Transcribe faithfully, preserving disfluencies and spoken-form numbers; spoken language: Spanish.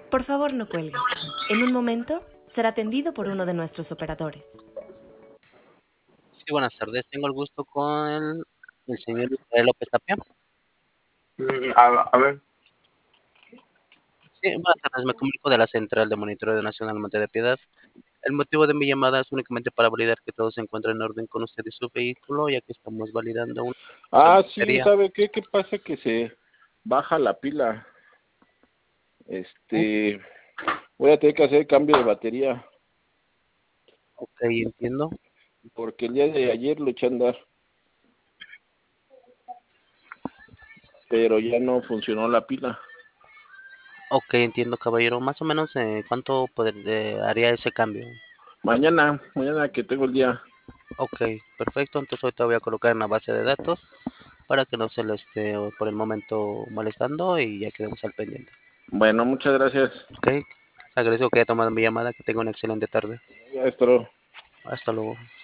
Por favor, no cuelgue. En un momento será atendido por uno de nuestros operadores. Sí, buenas tardes. Tengo el gusto con el, el señor Israel López Tapia. Mm, A, a ver, Sí, buenas tardes. Me comunico de la Central de Monitoreo Nacional Monte de Piedad. El motivo de mi llamada es únicamente para validar que todo se encuentra en orden con usted y su vehículo, ya que estamos validando una ah, sí, batería. ¿sabe qué? ¿Qué pasa? Que se baja la pila. Ok, Este, voy a tener que hacer cambio de batería, ok, entiendo. porque el día de ayer lo eché a andar, pero ya no funcionó la pila. Ok, entiendo, caballero. Más o menos, eh, ¿cuánto poder, eh, haría ese cambio? Mañana, mañana que tengo el día. Ok, perfecto. Entonces ahorita voy a colocar en la base de datos para que no se le esté por el momento molestando y ya quedemos al pendiente. Bueno, muchas gracias. Ok, agradezco que haya tomado mi llamada. Que tenga una excelente tarde. Ya esto. Hasta luego.